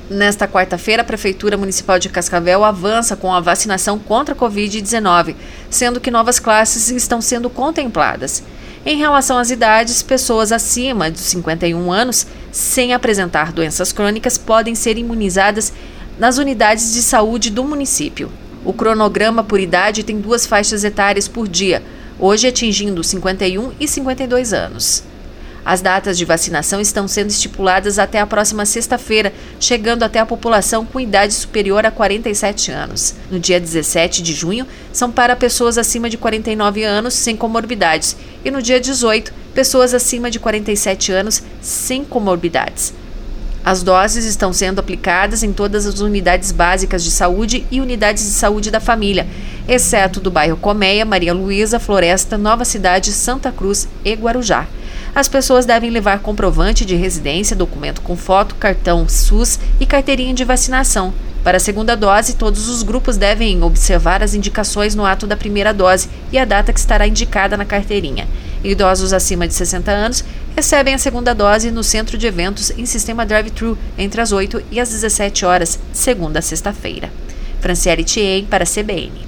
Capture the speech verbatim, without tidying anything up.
Nesta quarta-feira, a Prefeitura Municipal de Cascavel avança com a vacinação contra a covid dezenove, sendo que novas classes estão sendo contempladas. Em relação às idades, pessoas acima dos cinquenta e um anos, sem apresentar doenças crônicas, podem ser imunizadas nas unidades de saúde do município. O cronograma por idade tem duas faixas etárias por dia, hoje atingindo cinquenta e um e cinquenta e dois anos. As datas de vacinação estão sendo estipuladas até a próxima sexta-feira, chegando até a população com idade superior a quarenta e sete anos. No dia dezessete de junho, são para pessoas acima de quarenta e nove anos sem comorbidades e no dia dezoito, pessoas acima de quarenta e sete anos sem comorbidades. As doses estão sendo aplicadas em todas as unidades básicas de saúde e unidades de saúde da família, exceto do bairro Colmeia, Maria Luísa, Floresta, Nova Cidade, Santa Cruz e Guarujá. As pessoas devem levar comprovante de residência, documento com foto, cartão SUS e carteirinha de vacinação. Para a segunda dose, todos os grupos devem observar as indicações no ato da primeira dose e a data que estará indicada na carteirinha. Idosos acima de sessenta anos recebem a segunda dose no centro de eventos em sistema drive-thru entre as oito e as dezessete horas, segunda a sexta-feira. Franciele Thiem para a C B N.